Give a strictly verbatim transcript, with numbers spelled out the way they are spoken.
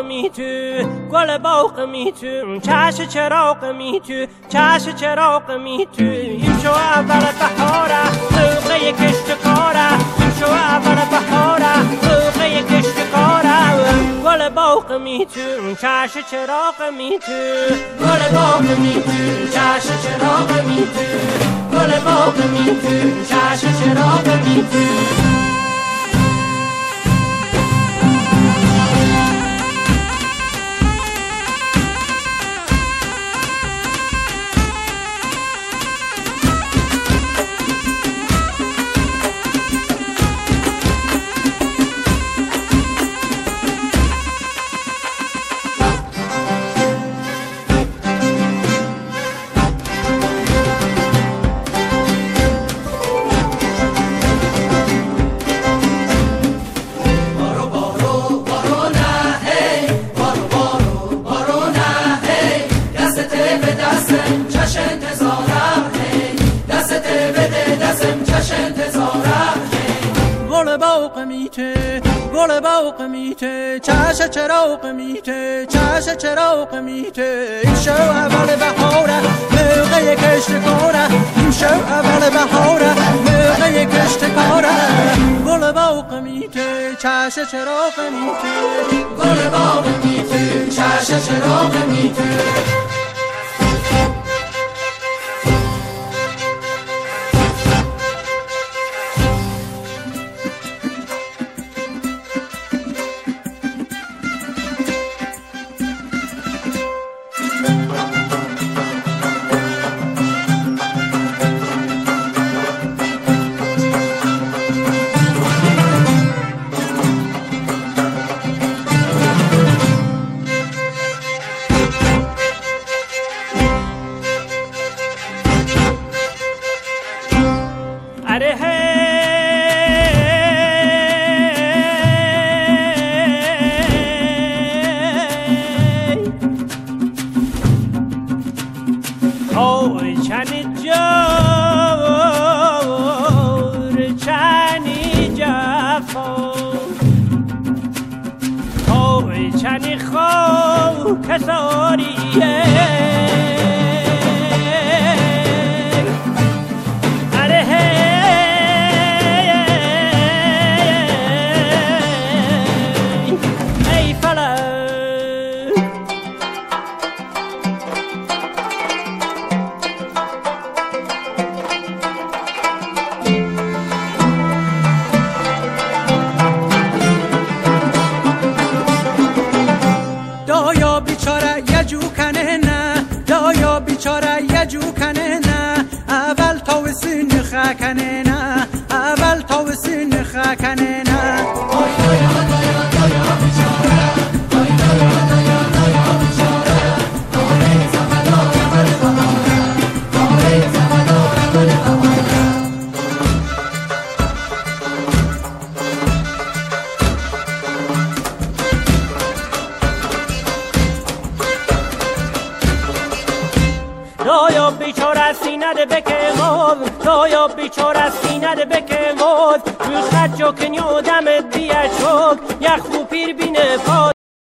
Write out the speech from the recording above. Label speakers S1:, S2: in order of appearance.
S1: می تو گل باغ می تو چش چراغ می تو چش چراغ می تو این شو اول بهاره موقع کشت کاره این شو اول بهاره موقع کشت کاره گل باغ می تو چش چراغ می تو گل باغ می تو چش چراغ می تو گل باغ می تو چش چراغ می تو گل باغ میته گل باغ میته چش چراغ میته چش چراغ میته این شو اول بهاره موقع کشت کاره این شو اول بهاره موقع کشت کاره گل باغ میته چش چراغ میته گل باغ میته چش چراغ میته अरे है ओय छानी जोर छानी जाफो ओय छानी खो कसोरिये دایا بیچاره یه جو کنه نه دایا بیچاره یه جو کنه نه اول تا وسین خکنه نه اول تا وسین خکنه نه آی دایا دایا دایا بیچاره آی دایا دایا دایا بیچاره آره زمدار اول بهاره آره زمدار اول بهاره دایا بیچاره سینه ده بکماد دایا بیچاره سینه ده بکماد رو خد جو کنیو دم دیه چوک یخ و پیر بینه پاد